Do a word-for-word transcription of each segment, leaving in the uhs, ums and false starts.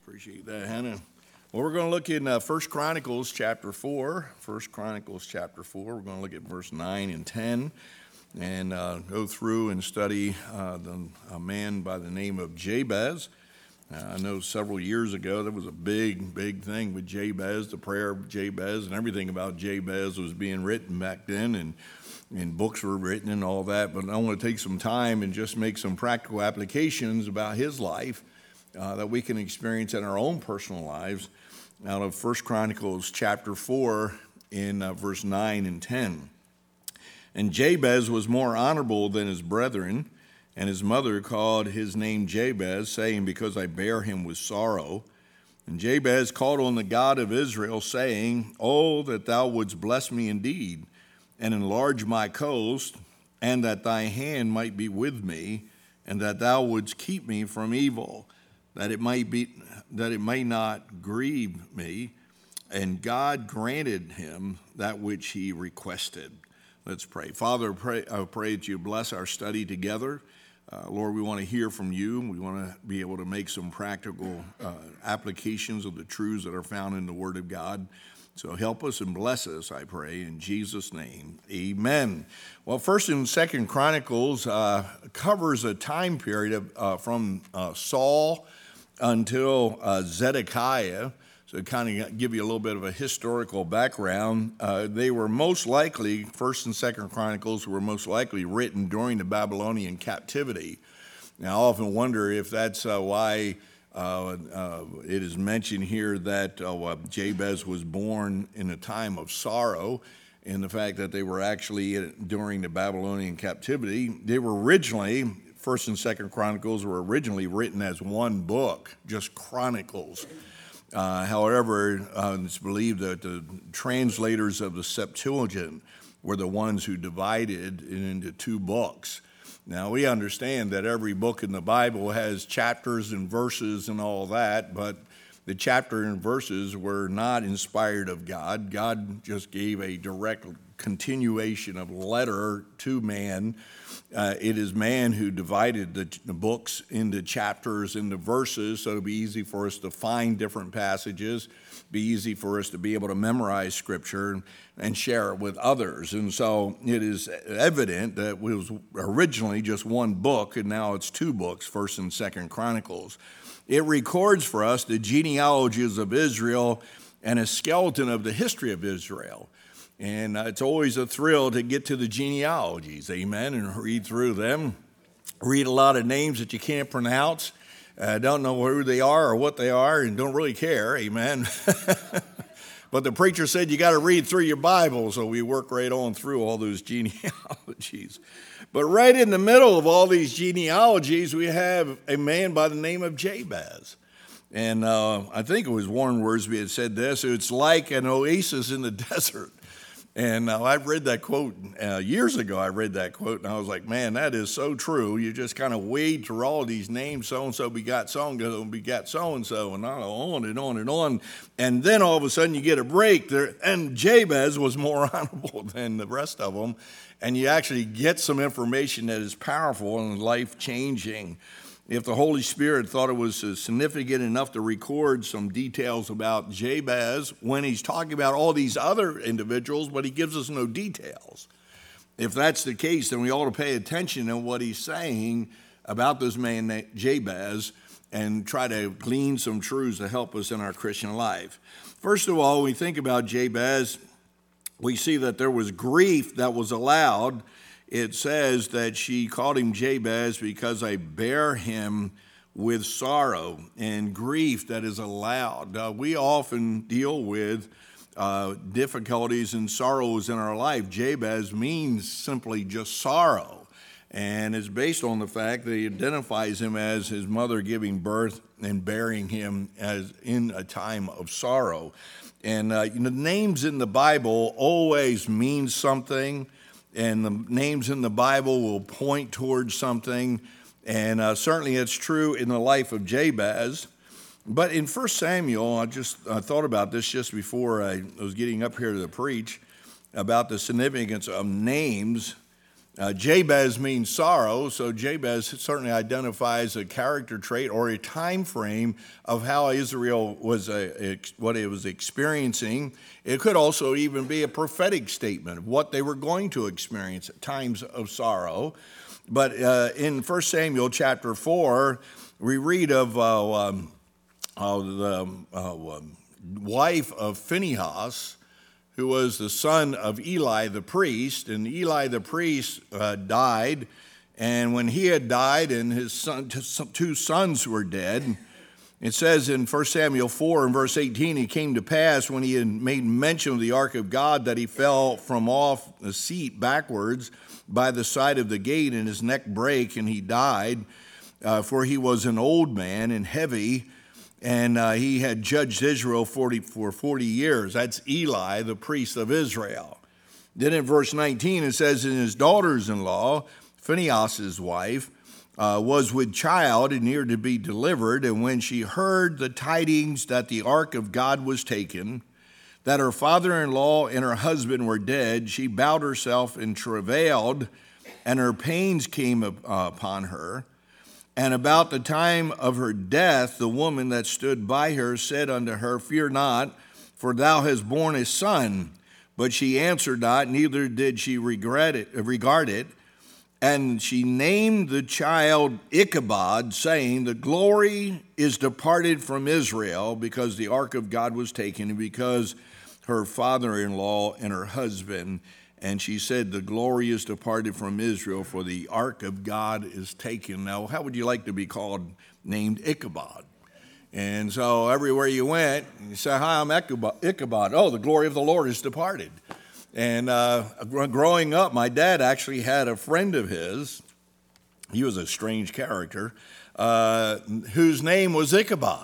Appreciate that, Hannah. Well, we're going to look in uh, First Chronicles chapter four. First Chronicles chapter four. We're going to look at verse nine and ten and uh, go through and study uh, the, a man by the name of Jabez. Uh, I know several years ago there was a big, big thing with Jabez, the prayer of Jabez, and everything about Jabez was being written back then, and, and books were written and all that. But I want to take some time and just make some practical applications about his life uh, that we can experience in our own personal lives out of First Chronicles chapter four in uh, verse nine and ten. And Jabez was more honorable than his brethren, and his mother called his name Jabez, saying, because I bear him with sorrow. And Jabez called on the God of Israel, saying, oh, that thou wouldst bless me indeed, and enlarge my coast, and that thy hand might be with me, and that thou wouldst keep me from evil, that it might be that it may not grieve me. And God granted him that which he requested. Let's pray. Father, pray, I pray that you bless our study together. Uh, Lord, we want to hear from you. We want to be able to make some practical uh, applications of the truths that are found in the Word of God. So help us and bless us, I pray, in Jesus' name. Amen. Well, First and Second Chronicles uh, covers a time period of, uh, from uh, Saul until uh, Zedekiah. So to kind of give you a little bit of a historical background, uh, they were most likely, First and Second Chronicles were most likely written during the Babylonian captivity. Now, I often wonder if that's uh, why uh, uh, it is mentioned here that uh, Jabez was born in a time of sorrow, in the fact that they were actually during the Babylonian captivity. They were originally, First and Second Chronicles were originally written as one book, just Chronicles. Uh, however, uh, it's believed that the translators of the Septuagint were the ones who divided it into two books. Now, we understand that every book in the Bible has chapters and verses and all that, but the chapter and verses were not inspired of God. God just gave a direct continuation of letter to man. Uh, it is man who divided the, the books into chapters, into verses, so it'll be easy for us to find different passages, be easy for us to be able to memorize Scripture and share it with others. And so it is evident that it was originally just one book, and now it's two books, First and Second Chronicles. It records for us the genealogies of Israel and a skeleton of the history of Israel. And uh, it's always a thrill to get to the genealogies, amen, and read through them. Read a lot of names that you can't pronounce, uh, don't know who they are or what they are, and don't really care, amen. But the preacher said you got to read through your Bible, so we work right on through all those genealogies. But right in the middle of all these genealogies, we have a man by the name of Jabez. And uh, I think it was Warren Wiersbe had said this, it's like an oasis in the desert. And uh, I read that quote uh, years ago. I read that quote, and I was like, man, that is so true. You just kind of wade through all of these names, so-and-so begot so-and-so begot so-and-so, and on and on and on. And then all of a sudden you get a break there, and Jabez was more honorable than the rest of them. And you actually get some information that is powerful and life-changing. If the Holy Spirit thought it was significant enough to record some details about Jabez when he's talking about all these other individuals, but he gives us no details. If that's the case, then we ought to pay attention to what he's saying about this man named Jabez and try to glean some truths to help us in our Christian life. First of all, when we think about Jabez, we see that there was grief that was allowed. It says that she called him Jabez because I bear him with sorrow and grief that is allowed. Uh, we often deal with uh, difficulties and sorrows in our life. Jabez means simply just sorrow, and it's based on the fact that he identifies him as his mother giving birth and bearing him as in a time of sorrow. And uh, you know, names in the Bible always mean something. And the names in the Bible will point towards something, and uh, certainly it's true in the life of Jabez. But in First Samuel, I just I thought about this just before I was getting up here to preach, about the significance of names Uh, Jabez means sorrow, so Jabez certainly identifies a character trait or a time frame of how Israel was, uh, what it was experiencing. It could also even be a prophetic statement of what they were going to experience at times of sorrow. But uh, in First Samuel chapter four, we read of, uh, um, of the uh, um, wife of Phinehas, who was the son of Eli the priest, and Eli the priest uh, died, and when he had died and his son, two sons were dead, it says in First Samuel four and verse eighteen, it came to pass when he had made mention of the ark of God that he fell from off the seat backwards by the side of the gate, and his neck brake, and he died, uh, for he was an old man and heavy, and uh, he had judged Israel forty, for forty years. That's Eli, the priest of Israel. Then in verse nineteen, it says, and his daughters-in-law, Phinehas' wife, uh, was with child and near to be delivered. And when she heard the tidings that the ark of God was taken, that her father-in-law and her husband were dead, she bowed herself and travailed, and her pains came upon her. And about the time of her death, the woman that stood by her said unto her, fear not, for thou hast borne a son. But she answered not, neither did she regret it, regard it. And she named the child Ichabod, saying, the glory is departed from Israel, because the ark of God was taken, and because her father-in-law and her husband. And she said, the glory is departed from Israel, for the ark of God is taken. Now, how would you like to be called, named Ichabod? And so everywhere you went, you say, hi, I'm Ichabod. Oh, the glory of the Lord is departed. And uh, growing up, my dad actually had a friend of his. He was a strange character, uh, whose name was Ichabod.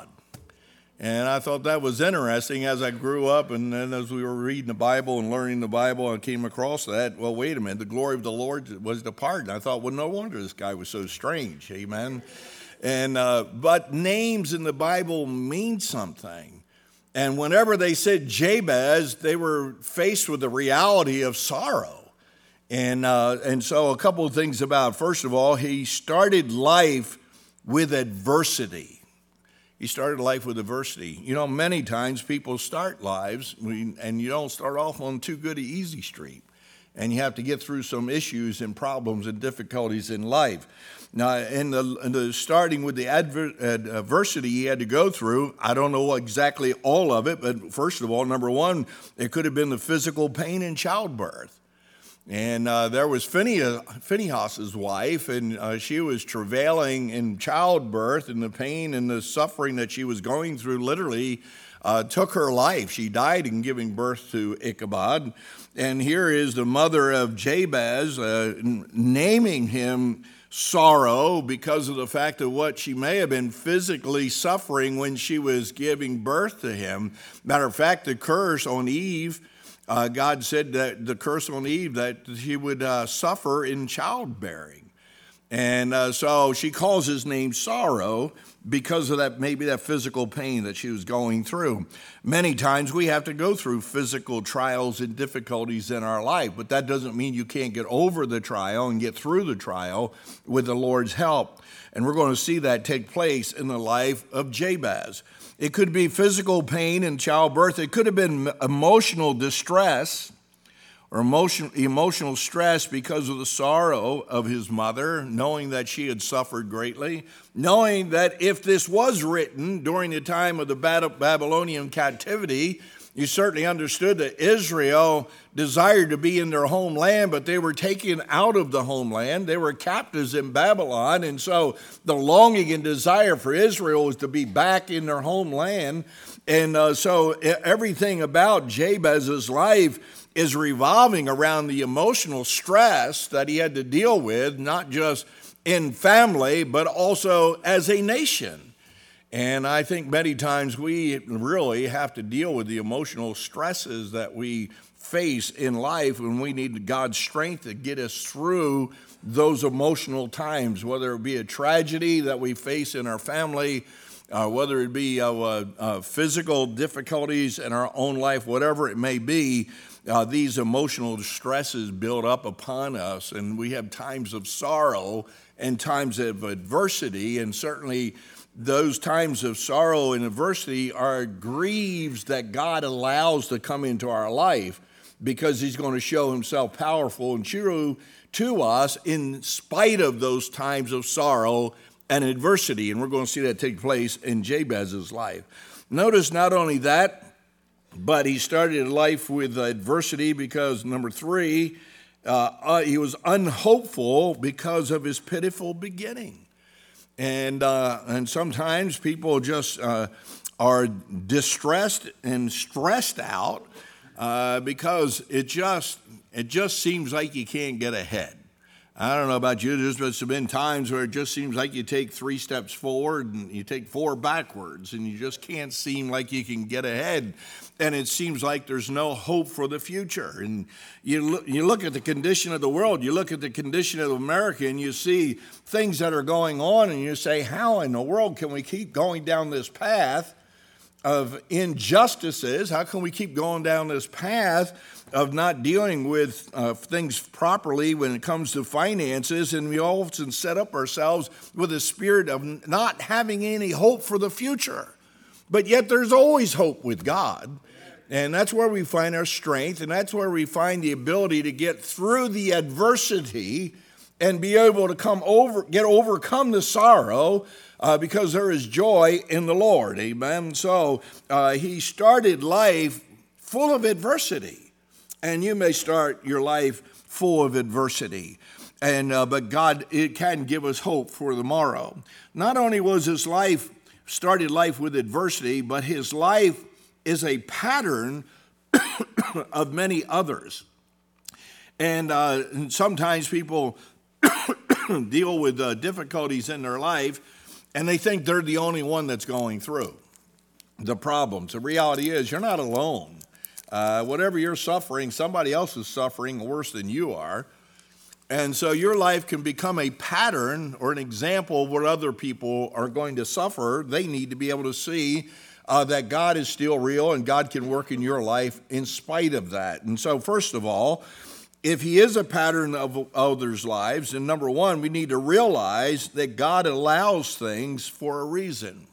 And I thought that was interesting as I grew up, and then as we were reading the Bible and learning the Bible, I came across that. Well, wait a minute, the glory of the Lord was departed. I thought, well, no wonder this guy was so strange, amen? And uh, but names in the Bible mean something. And whenever they said Jabez, they were faced with the reality of sorrow. And, uh, and so a couple of things about, first of all, he started life with adversity. He started life with adversity. You know, many times people start lives, and you don't start off on too good an easy street. And you have to get through some issues and problems and difficulties in life. Now, in the, in the starting with the adver, adversity he had to go through, I don't know exactly all of it, but first of all, number one, it could have been the physical pain in childbirth. And uh, there was Phinehas, Phinehas' wife, and uh, she was travailing in childbirth, and the pain and the suffering that she was going through literally uh, took her life. She died in giving birth to Ichabod. And here is the mother of Jabez uh, naming him sorrow because of the fact of what she may have been physically suffering when she was giving birth to him. Matter of fact, the curse on Eve, Uh, God said that the curse on Eve, that he would uh, suffer in childbearing. And uh, so she calls his name sorrow because of that, maybe that physical pain that she was going through. Many times we have to go through physical trials and difficulties in our life, but that doesn't mean you can't get over the trial and get through the trial with the Lord's help. And we're going to see that take place in the life of Jabez. It could be physical pain in childbirth. It could have been emotional distress or emotion, emotional stress because of the sorrow of his mother, knowing that she had suffered greatly, knowing that if this was written during the time of the Babylonian captivity, you certainly understood that Israel desired to be in their homeland, but they were taken out of the homeland. They were captives in Babylon, and so the longing and desire for Israel was to be back in their homeland. And uh, so everything about Jabez's life is revolving around the emotional stress that he had to deal with, not just in family, but also as a nation. And I think many times we really have to deal with the emotional stresses that we face in life, and we need God's strength to get us through those emotional times, whether it be a tragedy that we face in our family uh, whether it be uh, uh, physical difficulties in our own life, whatever it may be, uh, these emotional stresses build up upon us, and we have times of sorrow and times of adversity, and certainly those times of sorrow and adversity are grieves that God allows to come into our life because he's going to show himself powerful and true to us in spite of those times of sorrow and adversity. And we're going to see that take place in Jabez's life. Notice not only that, but he started life with adversity because, number three, uh, uh, he was unhopeful because of his pitiful beginning. And uh, and sometimes people just uh, are distressed and stressed out uh, because it just it just seems like you can't get ahead. I don't know about you, there's been times where it just seems like you take three steps forward and you take four backwards, and you just can't seem like you can get ahead. And it seems like there's no hope for the future. And you look, you look at the condition of the world, you look at the condition of America, and you see things that are going on, and you say, how in the world can we keep going down this path of injustices? How can we keep going down this path of not dealing with uh, things properly when it comes to finances? And we often set up ourselves with a spirit of not having any hope for the future. But yet there's always hope with God. And that's where we find our strength, and that's where we find the ability to get through the adversity and be able to come over, get overcome the sorrow uh, because there is joy in the Lord. Amen. So uh, he started life full of adversity, and you may start your life full of adversity. And uh, but God, it can give us hope for tomorrow. Not only was his life started life with adversity, but his life is a pattern of many others. And, uh, and sometimes people deal with uh, difficulties in their life, and they think they're the only one that's going through the problems. The reality is you're not alone. Uh, whatever you're suffering, somebody else is suffering worse than you are. And so your life can become a pattern or an example of what other people are going to suffer. They need to be able to see uh, that God is still real and God can work in your life in spite of that. And so first of all, if he is a pattern of others' lives, then number one, we need to realize that God allows things for a reason.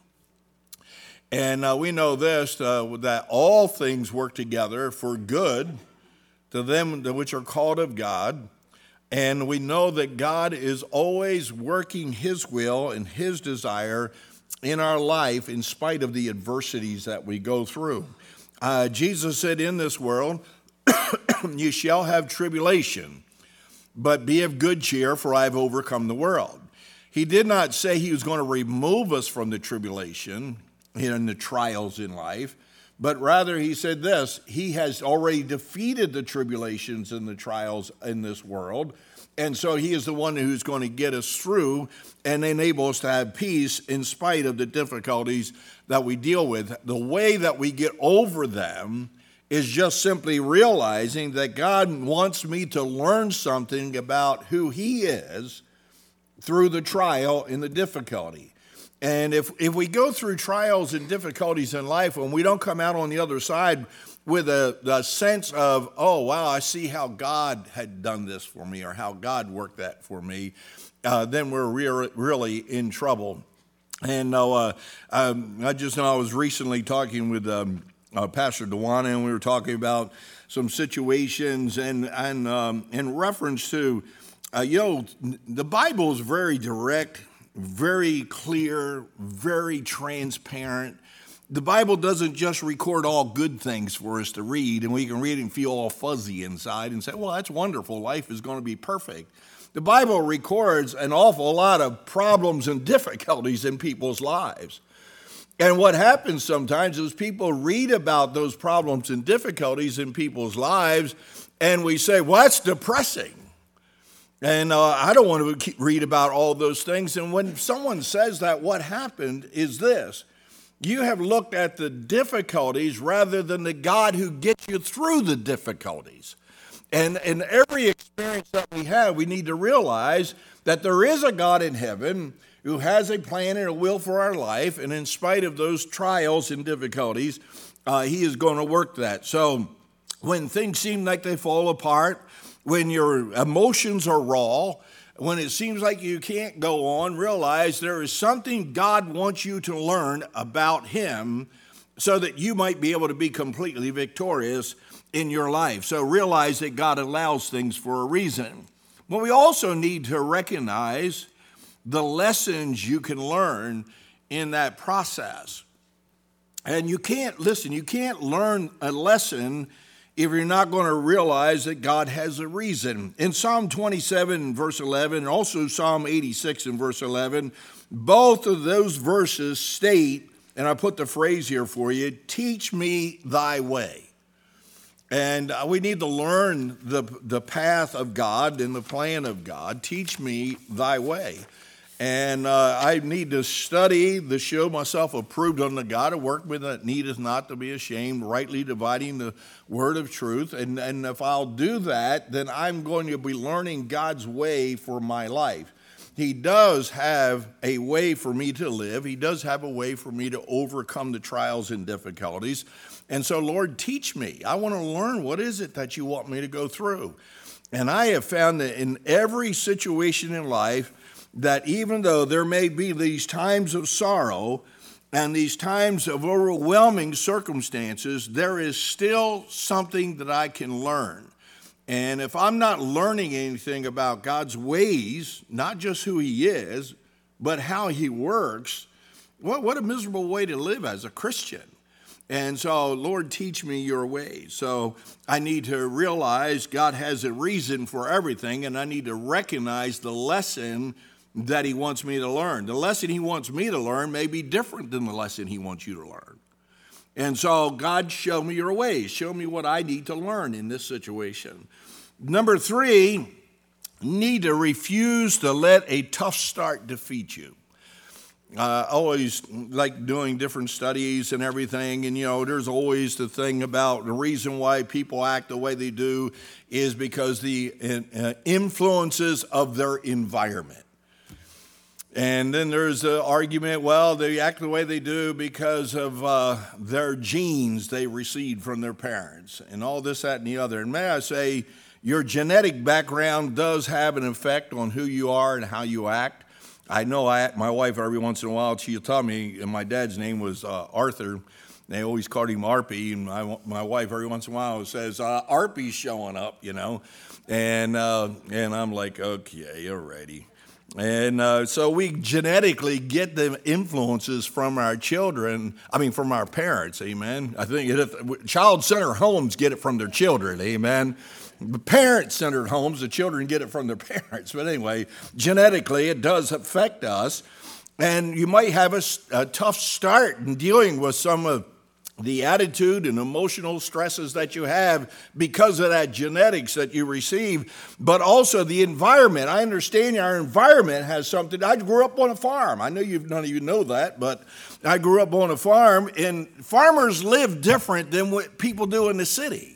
And uh, we know this, uh, that all things work together for good to them which are called of God. And we know that God is always working his will and his desire in our life in spite of the adversities that we go through. Uh, Jesus said, in this world, you shall have tribulation, but be of good cheer, for I have overcome the world. He did not say he was going to remove us from the tribulation and the trials in life, but rather he said this: he has already defeated the tribulations and the trials in this world, and so he is the one who's going to get us through and enable us to have peace in spite of the difficulties that we deal with. The way that we get over them is just simply realizing that God wants me to learn something about who he is through the trial and the difficulty. And if, if we go through trials and difficulties in life and we don't come out on the other side with a, a sense of, oh, wow, I see how God had done this for me or how God worked that for me, uh, then we're re- really in trouble. And uh, um, I just know I was recently talking with um, uh, Pastor Dewana, and we were talking about some situations and, and um, in reference to, uh, you know, the Bible is very direct, very clear, very transparent. The Bible doesn't just record all good things for us to read, and we can read and feel all fuzzy inside and say, well, that's wonderful. Life is going to be perfect. The Bible records an awful lot of problems and difficulties in people's lives. And what happens sometimes is people read about those problems and difficulties in people's lives, and we say, well, that's depressing. And uh, I don't want to read about all those things. And when someone says that, what happened is this: you have looked at the difficulties rather than the God who gets you through the difficulties. And in every experience that we have, we need to realize that there is a God in heaven who has a plan and a will for our life, and in spite of those trials and difficulties, uh, he is going to work that. So when things seem like they fall apart, when your emotions are raw, when it seems like you can't go on, realize there is something God wants you to learn about him so that you might be able to be completely victorious in your life. So realize that God allows things for a reason. But we also need to recognize the lessons you can learn in that process. And you can't, listen, you can't learn a lesson if you're not going to realize that God has a reason. In Psalm twenty-seven, verse eleven, and also Psalm eighty-six and verse eleven, both of those verses state, and I put the phrase here for you, teach me thy way. And we need to learn the, the path of God and the plan of God. Teach me thy way. And uh, I need to study to show myself approved unto God, a workman that needeth not to be ashamed, rightly dividing the word of truth. And, and if I'll do that, then I'm going to be learning God's way for my life. He does have a way for me to live. He does have a way for me to overcome the trials and difficulties. And so, Lord, teach me. I want to learn, what is it that you want me to go through? And I have found that in every situation in life, that even though there may be these times of sorrow and these times of overwhelming circumstances, there is still something that I can learn. And if I'm not learning anything about God's ways, not just who he is, but how he works, what, what a miserable way to live as a Christian. And so, Lord, teach me your ways. So I need to realize God has a reason for everything, and I need to recognize the lesson that he wants me to learn. The lesson he wants me to learn may be different than the lesson he wants you to learn. And so, God, show me your ways. Show me what I need to learn in this situation. Number three, need to refuse to let a tough start defeat you. I uh, always like doing different studies and everything, and you know, there's always the thing about the reason why people act the way they do is because the uh, influences of their environment. And then there's the argument, well, they act the way they do because of uh, their genes they received from their parents, and all this, that, and the other. And may I say, your genetic background does have an effect on who you are and how you act. I know I, my wife, every once in a while, she'll tell me, and my dad's name was uh, Arthur. They always called him Arpy, and my, my wife, every once in a while, says, uh, Arpy's showing up, you know. And, uh, and I'm like, okay, alrighty. And uh, so we genetically get the influences from our children, I mean, from our parents, amen. I think it, child-centered homes get it from their children, amen. Parent-centered homes, the children get it from their parents. But anyway, genetically, it does affect us. And you might have a, a tough start in dealing with some of the attitude and emotional stresses that you have because of that genetics that you receive, but also the environment. I understand our environment has something. I grew up on a farm. I know you none of you know that, but I grew up on a farm, and farmers live different than what people do in the city.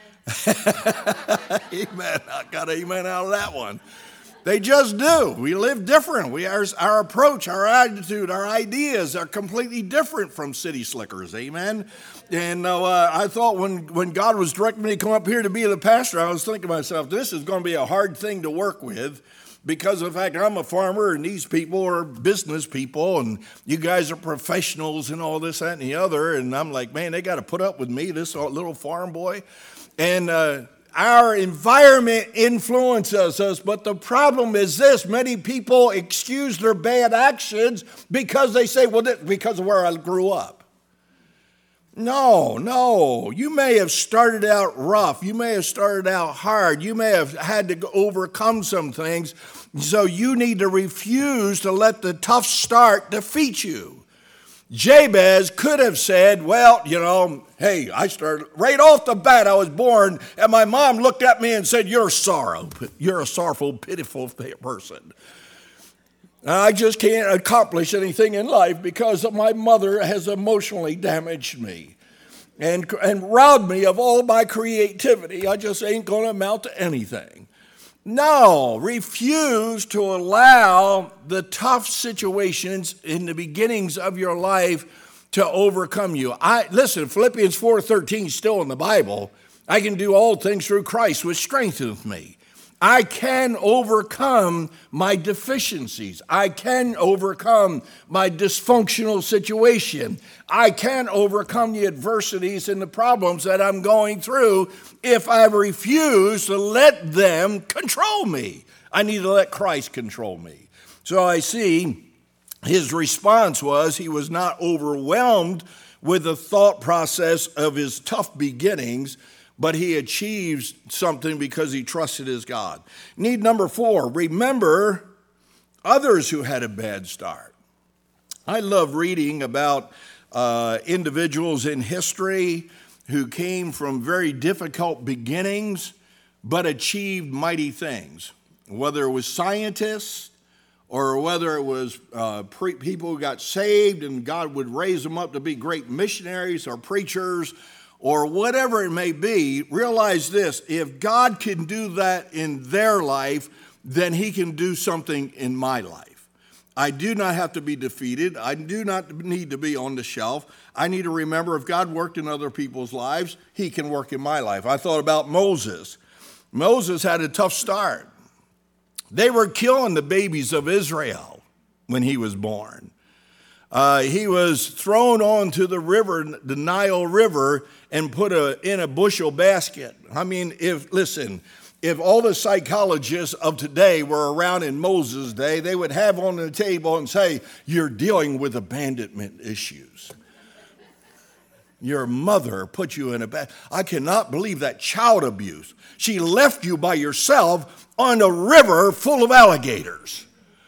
Amen. Amen. I got an amen out of that one. They just do. We live different. We our, our approach, our attitude, our ideas are completely different from city slickers. Amen. And uh, I thought when, when God was directing me to come up here to be the pastor, I was thinking to myself, this is going to be a hard thing to work with because of the fact that I'm a farmer and these people are business people and you guys are professionals and all this, that, and the other. And I'm like, man, they got to put up with me, this little farm boy. And uh our environment influences us, but the problem is this. Many people excuse their bad actions because they say, well, this, because of where I grew up. No, no. You may have started out rough. You may have started out hard. You may have had to overcome some things. So you need to refuse to let the tough start defeat you. Jabez could have said, well, you know, hey, I started right off the bat, I was born, and my mom looked at me and said, you're sorrow. You're a sorrowful, pitiful person. I just can't accomplish anything in life because my mother has emotionally damaged me and, and robbed me of all my creativity. I just ain't going to amount to anything. No, refuse to allow the tough situations in the beginnings of your life to overcome you. I listen, Philippians four thirteen is still in the Bible. I can do all things through Christ, which strengtheneth me. I can overcome my deficiencies. I can overcome my dysfunctional situation. I can overcome the adversities and the problems that I'm going through if I refuse to let them control me. I need to let Christ control me. So I see his response was he was not overwhelmed with the thought process of his tough beginnings, but he achieves something because he trusted his God. Need number four, remember others who had a bad start. I love reading about uh, individuals in history who came from very difficult beginnings, but achieved mighty things, whether it was scientists or whether it was uh, pre- people who got saved and God would raise them up to be great missionaries or preachers, or whatever it may be. Realize this: if God can do that in their life, then he can do something in my life. I do not have to be defeated. I do not need to be on the shelf. I need to remember if God worked in other people's lives, he can work in my life. I thought about Moses. Moses had a tough start. They were killing the babies of Israel when he was born. Uh, he was thrown onto the river, the Nile River, and put a, in a bushel basket. I mean, if, listen, if all the psychologists of today were around in Moses' day, they would have on the table and say, you're dealing with abandonment issues. Your mother put you in a bad, I cannot believe that, child abuse. She left you by yourself on a river full of alligators.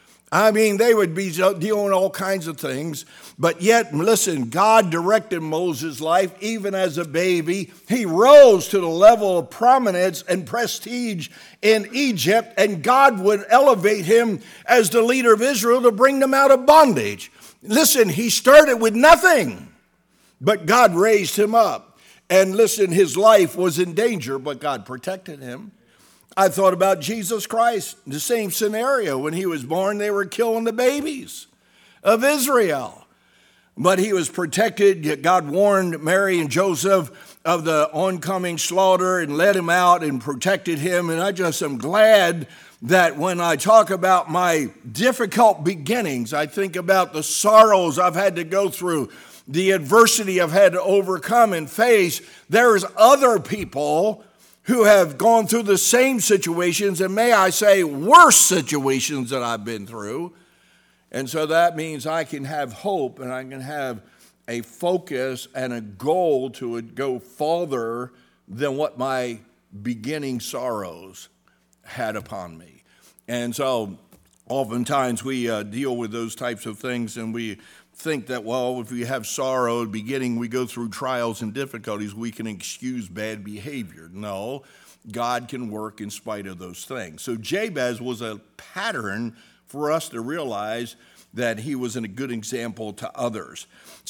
I mean, they would be doing all kinds of things, but yet, listen, God directed Moses' life even as a baby. He rose to the level of prominence and prestige in Egypt, and God would elevate him as the leader of Israel to bring them out of bondage. Listen, he started with nothing, but God raised him up. And listen, his life was in danger, but God protected him. I thought about Jesus Christ, the same scenario. When he was born, they were killing the babies of Israel. But he was protected. God warned Mary and Joseph of the oncoming slaughter and led him out and protected him. And I just am glad that when I talk about my difficult beginnings, I think about the sorrows I've had to go through, the adversity I've had to overcome and face. There's other people who have gone through the same situations, and may I say worse situations that I've been through. And so that means I can have hope and I can have a focus and a goal to go farther than what my beginning sorrows had upon me. And so oftentimes we uh, deal with those types of things, and we think that, well, if we have sorrow at the beginning, we go through trials and difficulties, we can excuse bad behavior. No, God can work in spite of those things. So Jabez was a pattern for us to realize that he was a good example to others.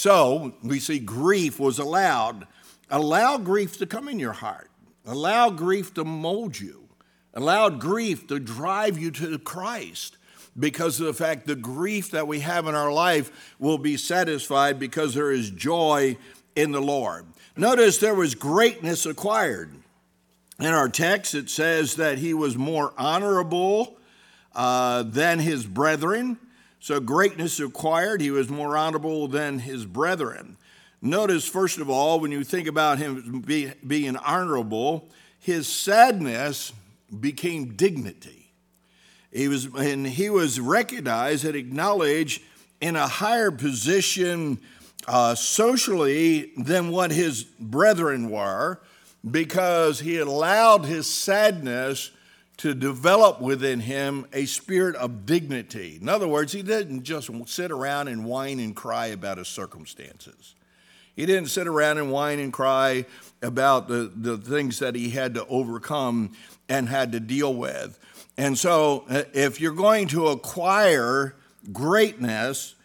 So we see grief was allowed. Allow grief to come in your heart. Allow grief to mold you. Allow grief to drive you to Christ. Because of the fact the grief that we have in our life will be satisfied because there is joy in the Lord. Notice there was greatness acquired. In our text, it says that he was more honorable uh, than his brethren. So greatness acquired, he was more honorable than his brethren. Notice, first of all, when you think about him be, being honorable, his sadness became dignity. He was, and he was recognized and acknowledged in a higher position uh, socially than what his brethren were, because he allowed his sadness to develop within him a spirit of dignity. In other words, he didn't just sit around and whine and cry about his circumstances. He didn't sit around and whine and cry about the, the things that he had to overcome and had to deal with. And so if you're going to acquire greatness,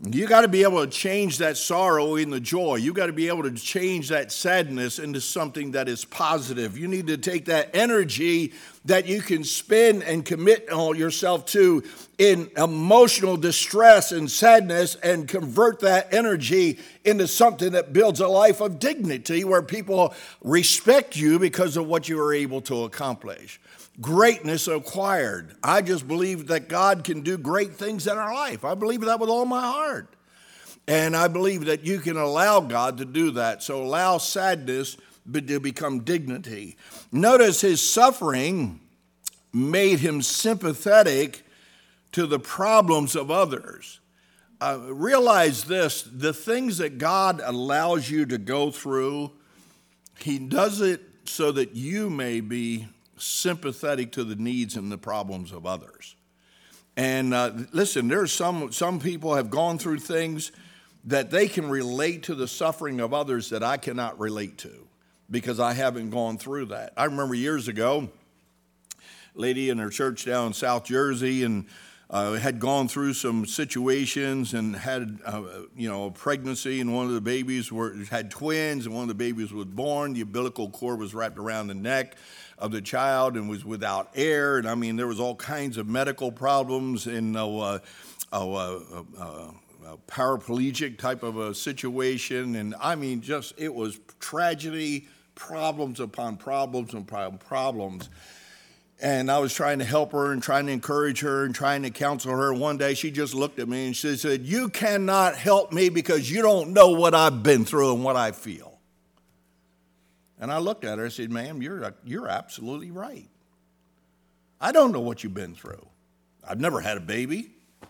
You got to be able to change that sorrow into joy. You got to be able to change that sadness into something that is positive. You need to take that energy that you can spend and commit yourself to in emotional distress and sadness and convert that energy into something that builds a life of dignity where people respect you because of what you were able to accomplish. Greatness acquired. I just believe that God can do great things in our life. I believe that with all my heart. And I believe that you can allow God to do that. So allow sadness to become dignity. Notice his suffering made him sympathetic to the problems of others. Uh, realize this, the things that God allows you to go through, he does it so that you may be sympathetic to the needs and the problems of others. And uh, listen, there's some some people have gone through things that they can relate to the suffering of others that I cannot relate to because I haven't gone through that. I remember years ago, a lady in her church down in South Jersey and uh, had gone through some situations and had uh, you know a pregnancy, and one of the babies were had twins, and one of the babies was born. The umbilical cord was wrapped around the neck of the child and was without air, and I mean there was all kinds of medical problems and uh, uh, uh, uh, uh, paraplegic type of a situation, and I mean just it was tragedy, problems upon problems upon problems. And I was trying to help her and trying to encourage her and trying to counsel her. One day she just looked at me and she said, "You cannot help me because you don't know what I've been through and what I feel." And I looked at her and said, "Ma'am, you're, you're absolutely right. I don't know what you've been through. I've never had a baby.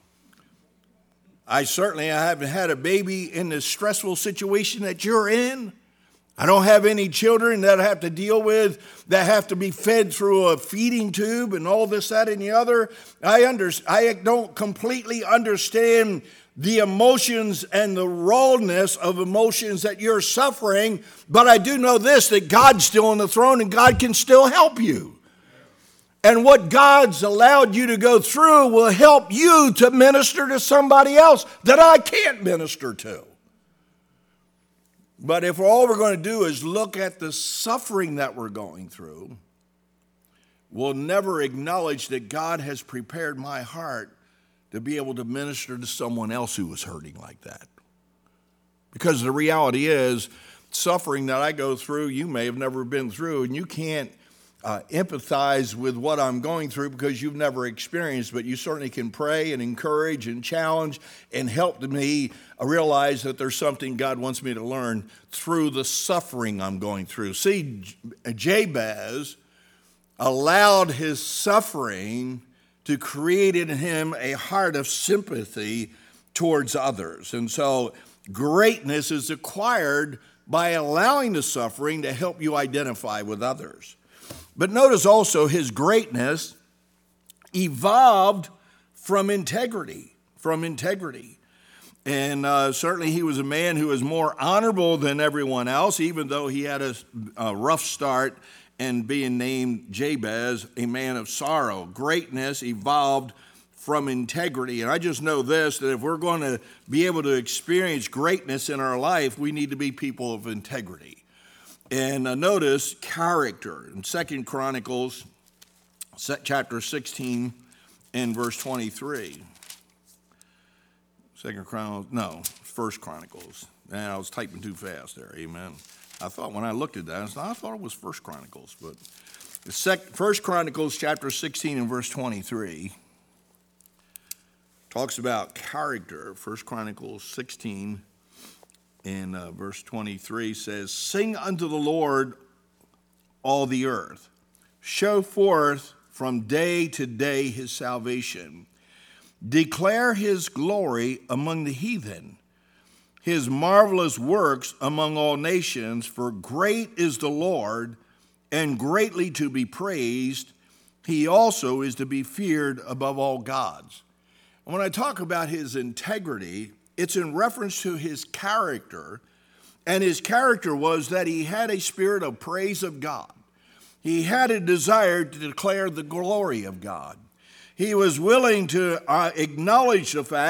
I certainly haven't had a baby in the stressful situation that you're in. I don't have any children that I have to deal with that have to be fed through a feeding tube and all this, that, and the other. I, under, I don't completely understand the emotions and the rawness of emotions that you're suffering, but I do know this, that God's still on the throne and God can still help you. And what God's allowed you to go through will help you to minister to somebody else that I can't minister to. But if all we're going to do is look at the suffering that we're going through, we'll never acknowledge that God has prepared my heart to be able to minister to someone else who is hurting like that. Because the reality is, suffering that I go through, you may have never been through, and you can't uh, empathize with what I'm going through because you've never experienced, but you certainly can pray and encourage and challenge and help me realize that there's something God wants me to learn through the suffering I'm going through. See, Jabez allowed his suffering to create in him a heart of sympathy towards others. And so greatness is acquired by allowing the suffering to help you identify with others. But notice also his greatness evolved from integrity, from integrity. And uh, certainly he was a man who was more honorable than everyone else, even though he had a, a rough start and being named Jabez, a man of sorrow. Greatness evolved from integrity. And I just know this, that if we're going to be able to experience greatness in our life, we need to be people of integrity. And uh, notice character. In Second Chronicles, chapter sixteen and verse twenty-three. Second Chronicles, no, First Chronicles. And I was typing too fast there, amen. I thought when I looked at that, I thought it was First Chronicles, but First Chronicles chapter sixteen and verse twenty-three talks about character. First Chronicles sixteen and uh, verse twenty-three says, "Sing unto the Lord, all the earth. Show forth from day to day his salvation. Declare his glory among the heathen, his marvelous works among all nations, for great is the Lord, and greatly to be praised. He also is to be feared above all gods." And when I talk about his integrity, it's in reference to his character, and his character was that he had a spirit of praise of God. He had a desire to declare the glory of God. He was willing to uh, acknowledge the fact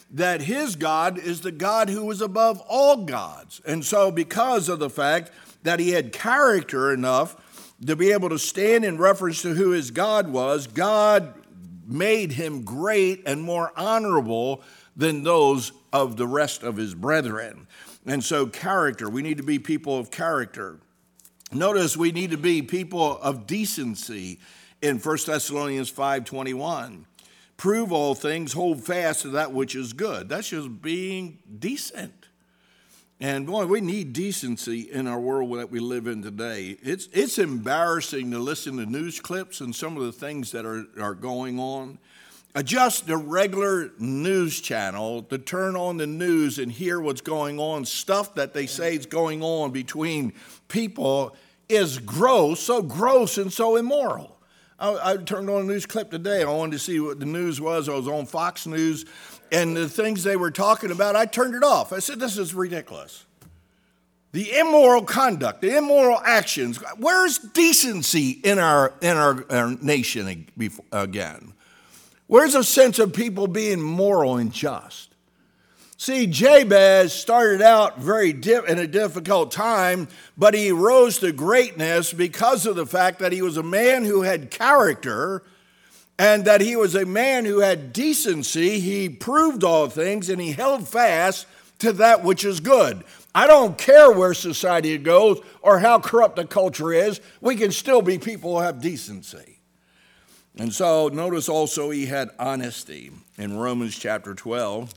that his God is the God who is above all gods. And so because of the fact that he had character enough to be able to stand in reference to who his God was, God made him great and more honorable than those of the rest of his brethren. And so character, we need to be people of character. Notice we need to be people of decency in First Thessalonians five twenty-one. Prove all things, hold fast to that which is good. That's just being decent. And boy, we need decency in our world that we live in today. It's it's embarrassing to listen to news clips and some of the things that are, are going on. Adjust the regular news channel to turn on the news and hear what's going on. Stuff that they say is going on between people is gross, so gross and so immoral. I, I turned on a news clip today. I wanted to see what the news was. I was on Fox News, and the things they were talking about, I turned it off. I said, this is ridiculous. The immoral conduct, the immoral actions. Where's decency in our in our, our nation again? Where's a sense of people being moral and just? See, Jabez started out very di- in a difficult time, but he rose to greatness because of the fact that he was a man who had character and that he was a man who had decency. He proved all things and he held fast to that which is good. I don't care where society goes or how corrupt the culture is. We can still be people who have decency. And so notice also he had honesty in Romans chapter twelve.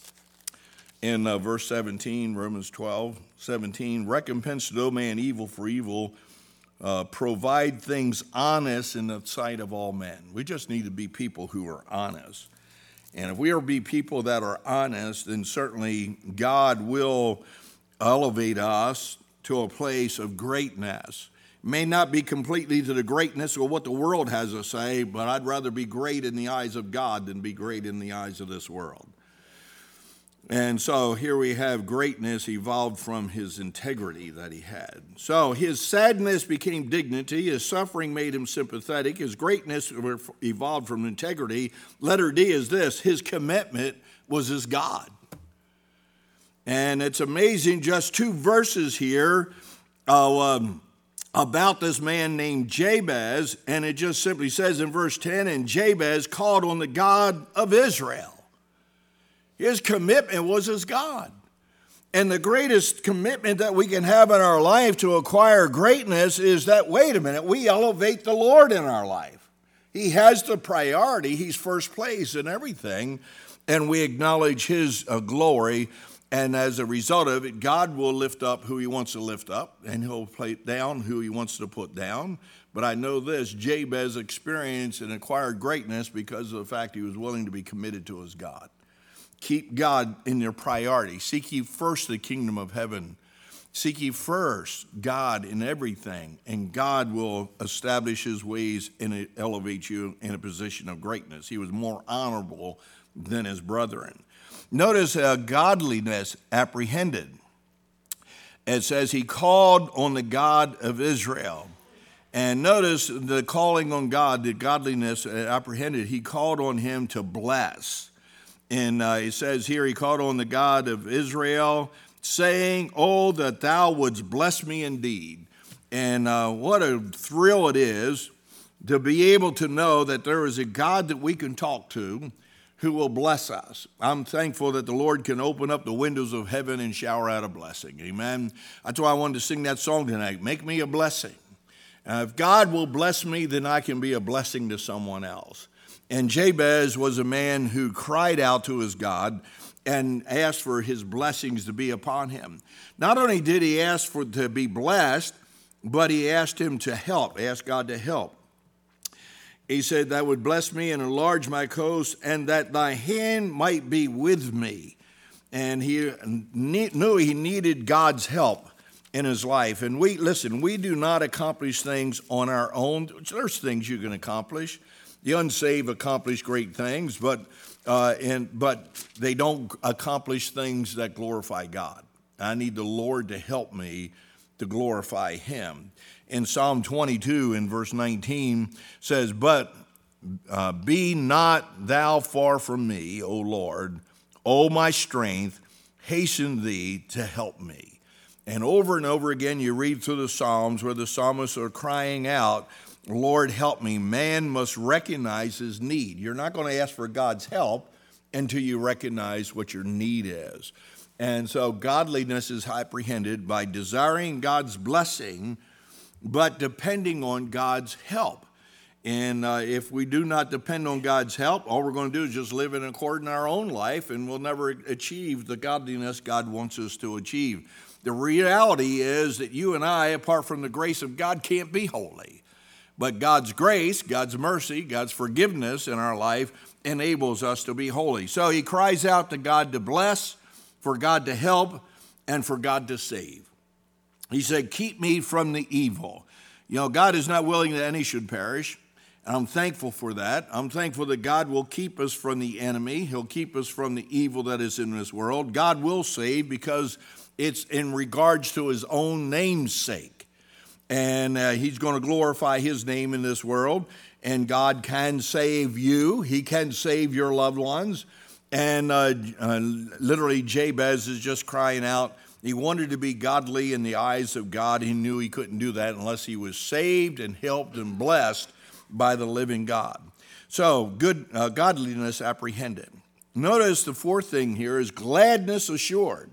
In uh, verse seventeen, Romans twelve, seventeen, recompense no man evil for evil, uh, provide things honest in the sight of all men. We just need to be people who are honest. And if we are be people that are honest, then certainly God will elevate us to a place of greatness. May not be completely to the greatness of what the world has to say, but I'd rather be great in the eyes of God than be great in the eyes of this world. And so here we have greatness evolved from his integrity that he had. So his sadness became dignity. His suffering made him sympathetic. His greatness evolved from integrity. Letter D is this: his commitment was his God. And it's amazing, just two verses here uh, um, about this man named Jabez. And it just simply says in verse ten, and Jabez called on the God of Israel. His commitment was his God. And the greatest commitment that we can have in our life to acquire greatness is that, wait a minute, we elevate the Lord in our life. He has the priority. He's first place in everything. And we acknowledge his uh, glory. And as a result of it, God will lift up who he wants to lift up, and he'll put down who he wants to put down. But I know this, Jabez experienced and acquired greatness because of the fact he was willing to be committed to his God. Keep God in your priority. Seek ye first the kingdom of heaven. Seek ye first God in everything, and God will establish his ways and elevate you in a position of greatness. He was more honorable than his brethren. Notice uh, godliness apprehended. It says he called on the God of Israel. And notice the calling on God, the godliness apprehended. He called on him to bless. And uh, it says here, he called on the God of Israel, saying, oh, that thou wouldst bless me indeed. And uh, what a thrill it is to be able to know that there is a God that we can talk to who will bless us. I'm thankful that the Lord can open up the windows of heaven and shower out a blessing. Amen. That's why I wanted to sing that song tonight. Make me a blessing. Uh, if God will bless me, then I can be a blessing to someone else. And Jabez was a man who cried out to his God and asked for his blessings to be upon him. Not only did he ask for to be blessed, but he asked him to help, asked God to help. He said, that would bless me and enlarge my coast, and that thy hand might be with me. And he knew he needed God's help in his life. And we, listen, we do not accomplish things on our own. There's things you can accomplish. The unsaved accomplish great things, but uh, and but they don't accomplish things that glorify God. I need the Lord to help me to glorify him. In Psalm twenty-two, in verse nineteen, says, but uh, be not thou far from me, O Lord, O my strength, hasten thee to help me. And over and over again, you read through the Psalms where the psalmists are crying out, Lord, help me. Man must recognize his need. You're not going to ask for God's help until you recognize what your need is. And so godliness is apprehended by desiring God's blessing, but depending on God's help. And uh, if we do not depend on God's help, all we're going to do is just live in accord in our own life, and we'll never achieve the godliness God wants us to achieve. The reality is that you and I, apart from the grace of God, can't be holy. But God's grace, God's mercy, God's forgiveness in our life enables us to be holy. So he cries out to God to bless, for God to help, and for God to save. He said, keep me from the evil. You know, God is not willing that any should perish, and I'm thankful for that. I'm thankful that God will keep us from the enemy. He'll keep us from the evil that is in this world. God will save because it's in regards to his own name's sake. And uh, he's going to glorify his name in this world, and God can save you. He can save your loved ones. And uh, uh, literally, Jabez is just crying out. He wanted to be godly in the eyes of God. He knew he couldn't do that unless he was saved and helped and blessed by the living God. So, good uh, godliness apprehended. Notice the fourth thing here is gladness assured.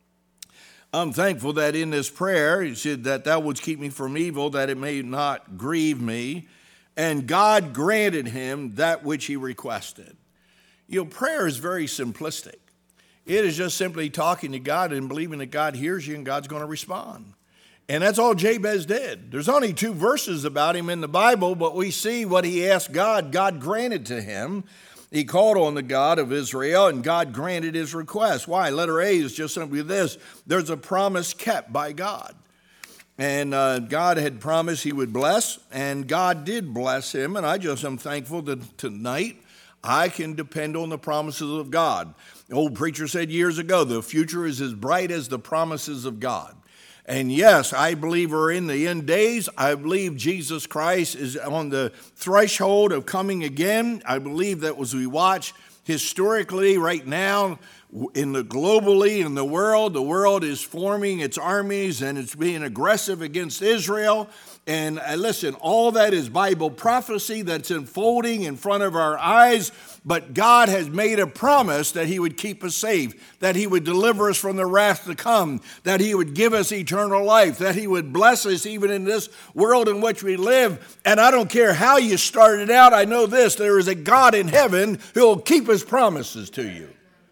I'm thankful that in this prayer, he said that thou wouldst keep me from evil, that it may not grieve me. And God granted him that which he requested. You know, prayer is very simplistic. It is just simply talking to God and believing that God hears you and God's going to respond. And that's all Jabez did. There's only two verses about him in the Bible, but we see what he asked God, God granted to him. He called on the God of Israel, and God granted his request. Why? Letter A is just simply this. There's a promise kept by God. And uh, God had promised he would bless, and God did bless him. And I just am thankful that tonight I can depend on the promises of God. The old preacher said years ago, the future is as bright as the promises of God. And yes, I believe we're in the end days. I believe Jesus Christ is on the threshold of coming again. I believe that as we watch historically right now, in the globally in the world, the world is forming its armies and it's being aggressive against Israel. And uh, listen, all that is Bible prophecy that's unfolding in front of our eyes. But God has made a promise that he would keep us safe, that he would deliver us from the wrath to come, that he would give us eternal life, that he would bless us even in this world in which we live. And I don't care how you started out, I know this, there is a God in heaven who will keep his promises to you.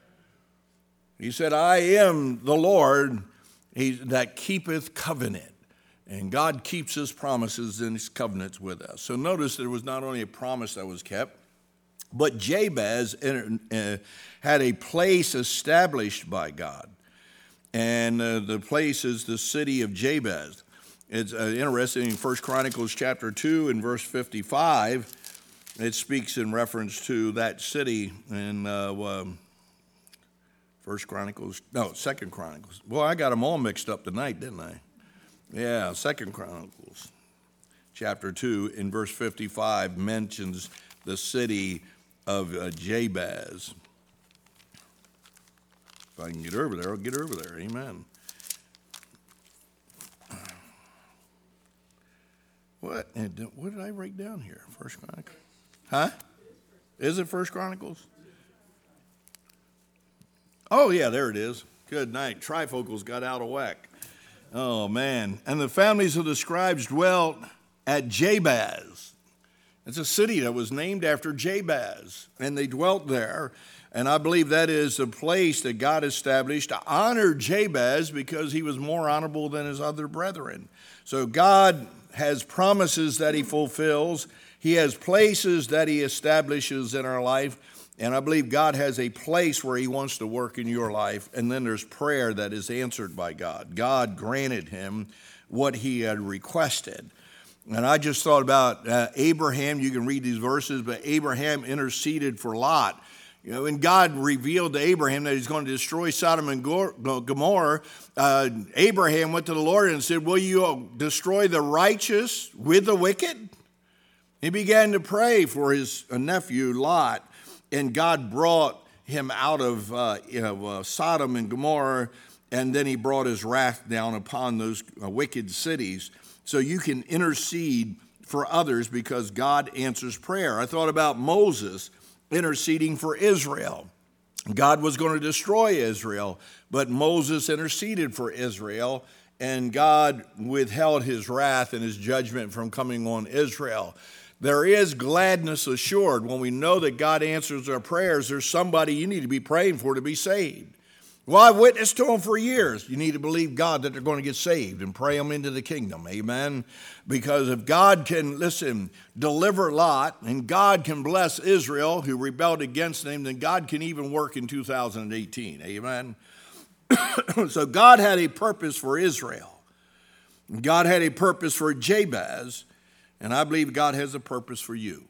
He said, I am the Lord that keepeth covenant. And God keeps his promises and his covenants with us. So notice there was not only a promise that was kept, but Jabez had a place established by God. And uh, the place is the city of Jabez. It's uh, interesting in First Chronicles chapter two and verse fifty-five, it speaks in reference to that city in uh, um, First Chronicles, no, Second Chronicles. Well, I got them all mixed up tonight, didn't I? Yeah, Second Chronicles chapter two in verse fifty-five mentions the city of uh, Jabez. If I can get over there, I'll get over there. Amen. What? What did I write down here? First Chronicles? Huh? Is it First Chronicles? Oh, yeah, there it is. Good night. Trifocals got out of whack. Oh, man. And the families of the scribes dwelt at Jabez. It's a city that was named after Jabez, and they dwelt there. And I believe that is a place that God established to honor Jabez because he was more honorable than his other brethren. So God has promises that he fulfills. He has places that he establishes in our life. And I believe God has a place where he wants to work in your life. And then there's prayer that is answered by God. God granted him what he had requested. And I just thought about uh, Abraham. You can read these verses, but Abraham interceded for Lot. You know, and God revealed to Abraham that he's going to destroy Sodom and Gomorrah. Uh, Abraham went to the Lord and said, will you destroy the righteous with the wicked? He began to pray for his nephew Lot, and God brought him out of uh, you know, uh, Sodom and Gomorrah, and then he brought his wrath down upon those uh, wicked cities. So you can intercede for others because God answers prayer. I thought about Moses interceding for Israel. God was going to destroy Israel, but Moses interceded for Israel, and God withheld his wrath and his judgment from coming on Israel. There is gladness assured when we know that God answers our prayers. There's somebody you need to be praying for to be saved. Well, I've witnessed to them for years. You need to believe God that they're going to get saved and pray them into the kingdom. Amen. Because if God can, listen, deliver Lot, and God can bless Israel who rebelled against him, then God can even work in two thousand eighteen. Amen. So God had a purpose for Israel. God had a purpose for Jabez, and I believe God has a purpose for you.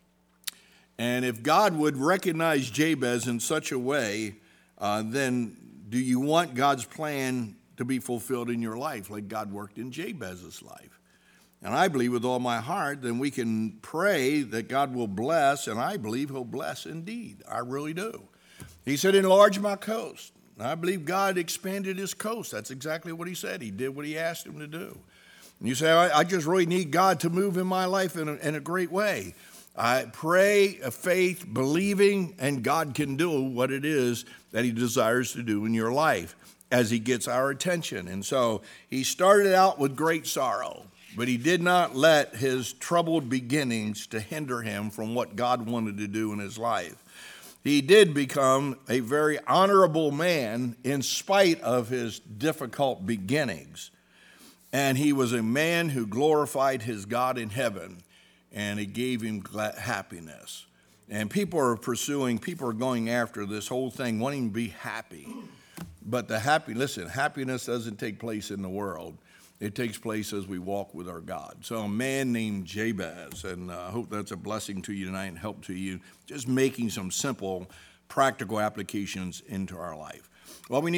And if God would recognize Jabez in such a way, uh, then do you want God's plan to be fulfilled in your life like God worked in Jabez's life? And I believe with all my heart, then we can pray that God will bless, and I believe he'll bless indeed. I really do. He said, enlarge my coast. And I believe God expanded his coast. That's exactly what he said. He did what he asked him to do. And you say, I, I just really need God to move in my life in a, in a great way. I pray, a faith, believing, and God can do what it is that he desires to do in your life as he gets our attention. And so he started out with great sorrow, but he did not let his troubled beginnings to hinder him from what God wanted to do in his life. He did become a very honorable man in spite of his difficult beginnings. And he was a man who glorified his God in heaven, and it gave him happiness. And people are pursuing, people are going after this whole thing, wanting to be happy. But the happy, listen, happiness doesn't take place in the world. It takes place as we walk with our God. So a man named Jabez, and uh, I hope that's a blessing to you tonight and help to you, just making some simple, practical applications into our life. Well, we need